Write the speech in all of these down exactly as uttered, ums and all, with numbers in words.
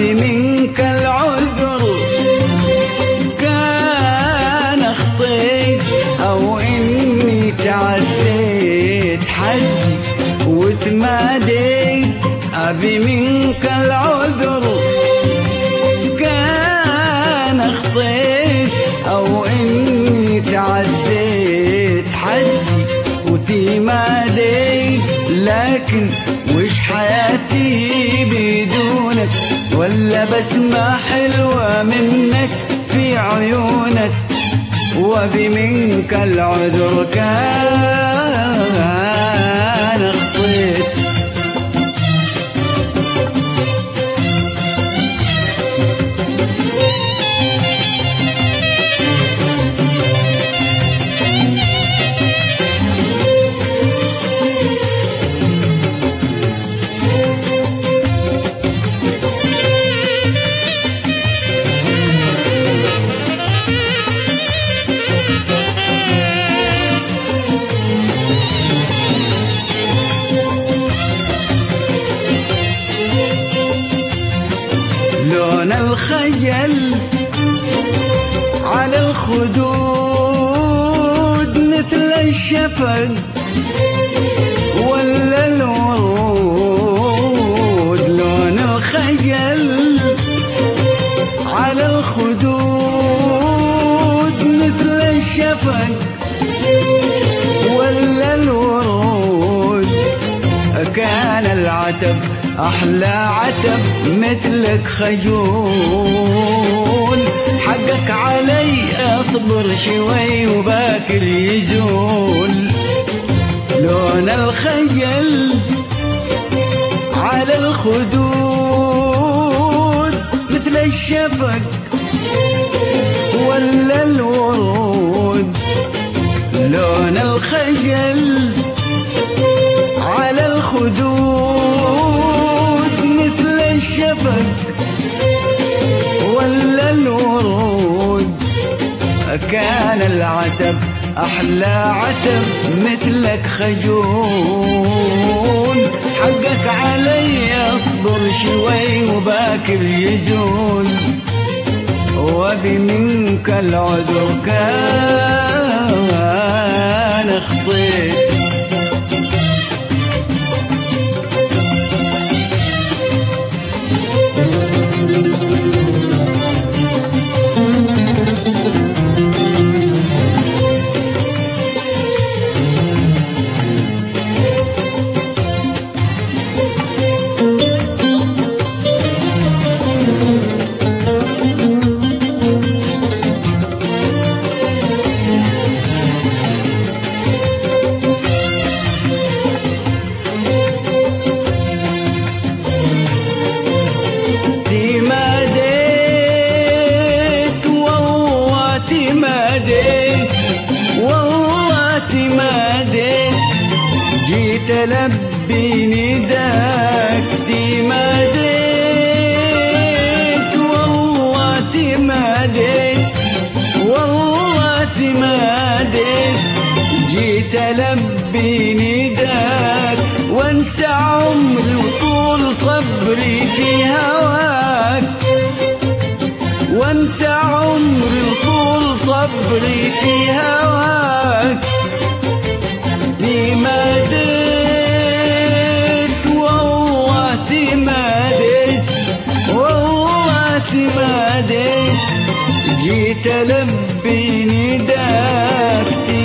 أبي منك العذر، كان أخطيت أو إني تعديت حدي وتماديت. أبي منك العذر، كان أخطيت أو إني تعديت حدي وتماديت. لكن وش حياتي بدونك، ولا بسمة حلوة منك في عيونك. وأبي منك العذر، كان أخطيت. لون الخيل على الخدود مثل الشفق ولا الورود. لون الخيل على الخدود مثل الشفق ولا الورود. كان العتب أحلى عتب مثلك خجول. حقك علي أصبر شوي وباكر يزول. لون الخيل على الخدود مثل الشفق ولا الورود. لون الخيل على الخدود مثل الشفق ولا الورود. كان العتب أحلى عتب مثلك خجول. حقك علي أصبر شوي وباكر يزول. وأبي منك العذر، كان أخطيت. والله تماديت، جيت ألبي نداك. تماديت والله تماديت، والله تماديت، جيت ألبي نداك. وانسى عمري وطول صبري في هواك، وانسى عمري وطول صبري في هواك. تماديت والله تماديت، والله تماديت، جيت ألبي نداك.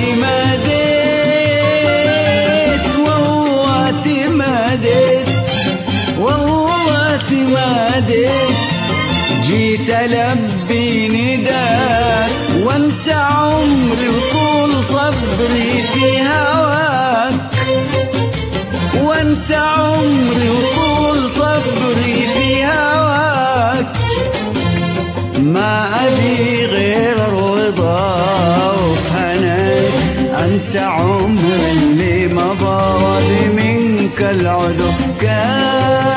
تماديت والله تماديت، والله تماديت، جيت ألبي نداك. وانسى عمري وطول صبري في هواك، وانسى عمري وطول صبري في هواك. ما أبي غير الرضا وفهناك، أنسى عمري اللي مضى. وأبي منك العذر، كان